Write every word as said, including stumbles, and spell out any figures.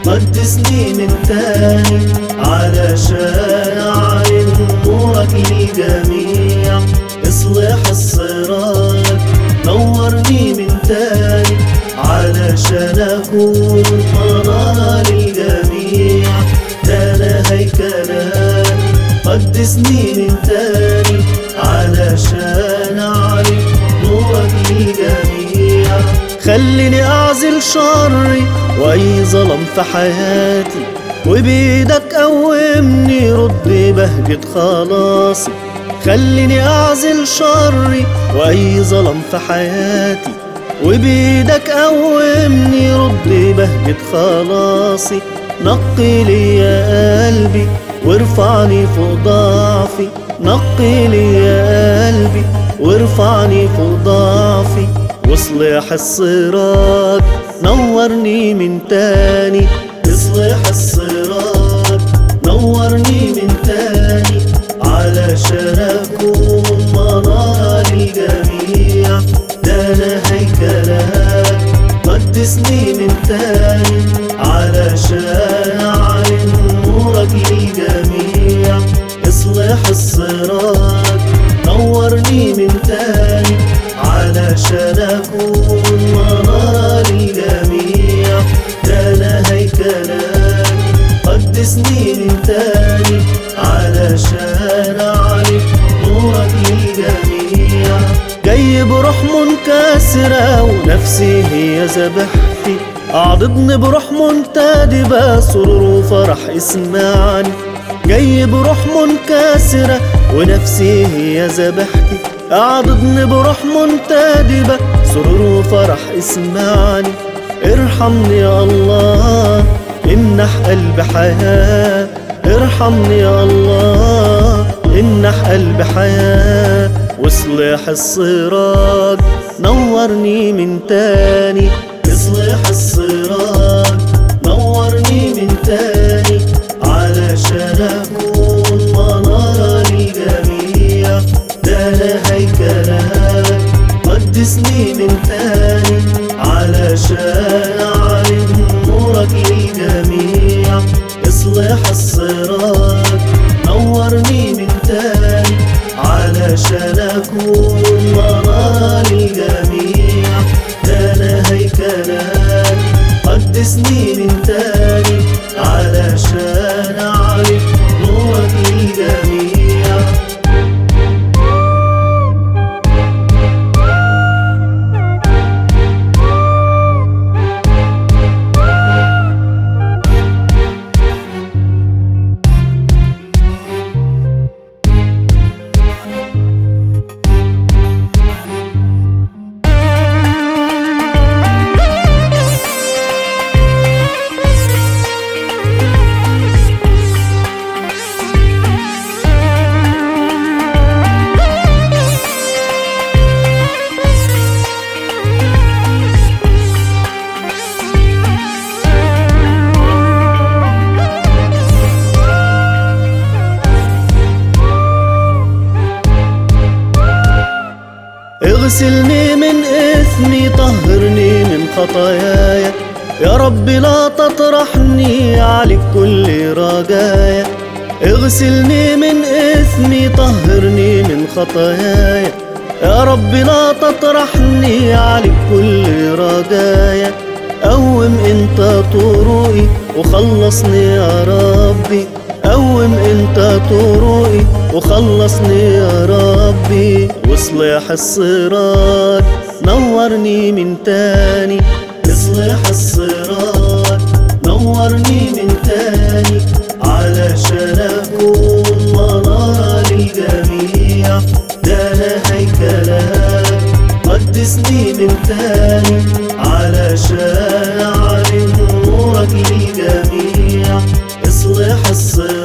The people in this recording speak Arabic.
قدسني من تاني علشان أعلن نورك للجميع. اصلح الصراط نورني من تاني علشان أكون منارة للجميع. ده أنا هيكلك قدسني من تاني علشان أعلن نورك للجميع. خليني أعزل شري وأي ظلم في حياتي، وبإيدك قومني رد بهجة خلاصي. خليني أعزل شري وأي ظلم في حياتي، وبإيدك قومني رد بهجة خلاصي. نقي لي يا قلبي وارفعني فوق ضعفي، نقي لي يا قلبي وارفعني فوق ضعفي. واصلح الصراط نورني من تاني، اصلح الصراط نورني من تاني علشان أكون منارة للجميع. ده أنا هيكلك قدسني من تاني علشان أعلن نورك للجميع. اصلح الصراط نورني من تاني علشان أكون منارة للجميع. ده أنا هيكلك قدسني من تاني علشان أعرف نورك للجميع. جاي بروح منكسرة ونفسي هي ذبحتي، أعضدني بروح منتدبة سرور وفرح اسمعني. جاي بروح منكسرة ونفسي هي ذبحتي، أعضدني بروح منتدبة سرور وفرح اسمعني. ارحمني يا الله امنح قلبي حياة، ارحمني يا الله امنح قلبي حياة. واصلح الصراط نورني من تاني، اصلح الصراط نورني من تاني علشان أكون منارة للجميع. ده أنا هيكلك قدسني من تاني علشان أعلن نورك للجميع. اصلح الصراط نورني من تاني علشان أكون منارة للجميع. ده أنا هيكلك قدسني من تاني علشان أعرف نورك للجميع. اغسلني من إثمي طهرني من خطاياي، يا رب لا تطرحني عليك كل رجايا. اغسلني من إثمي طهرني من خطاياي، يا رب لا تطرحني عليك كل رجايا. قوم انت طرقي وخلصني يا ربي، قوم انت طرقي وخلصني يا ربي. واصلح الصراط نورني من تاني، اصلح الصراط نورني من تاني علشان أكون منارة للجميع. ده أنا هيكلك قدسني من تاني علشان أعلن نورك للجميع. اصلح الصراط